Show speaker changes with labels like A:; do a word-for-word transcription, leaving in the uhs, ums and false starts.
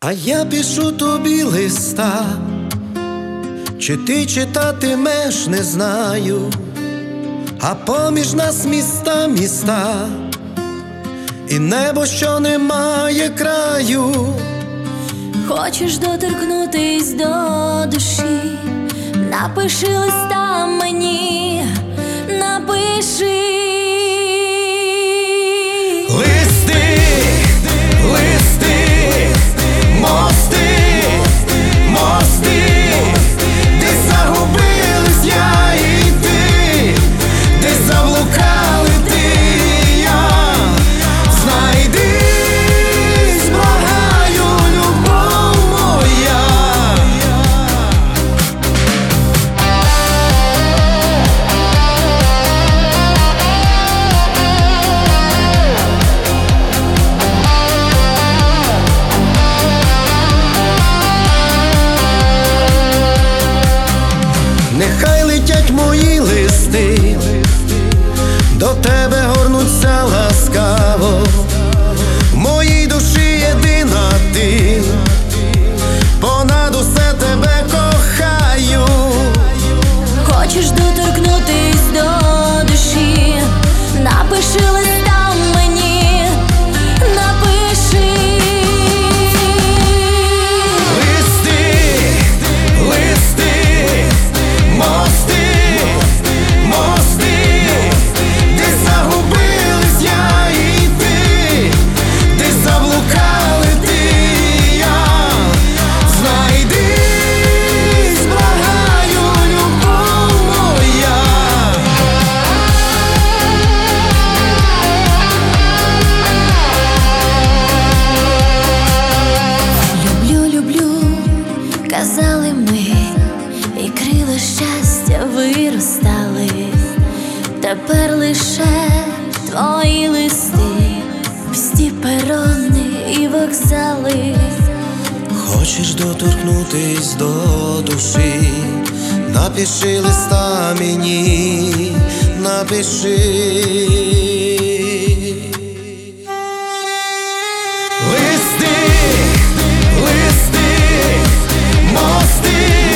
A: А я пишу тобі листа, чи ти читатимеш, не знаю, а поміж нас міста, міста, і небо, що не має краю.
B: Хочеш доторкнутись до душі, напиши листа мені, напиши.
A: Листи, листи, мости, мости, де загубились я і ти, де заблукали ти і я. Знайдись, благаю, любов моя. Нехай летять мої листи, до тебе горнуться ласкаво. В моїй душі єдина ти, понад усе тебе кохаю.
B: Хочеш доторкнутись до душі, напиши листа мені, напиши.
A: Листи, листи, мости, мости, де загубились я і ти, де заблукали ти і я. Знайдись, благаю, любов моя.
B: Люблю, люблю, казали ми, і крила щастя виростали. Тепер лише твої листи, пусті перони і вокзали.
A: Хочеш доторкнутись до душі, напиши листа мені, напиши. Листи, листи, мости,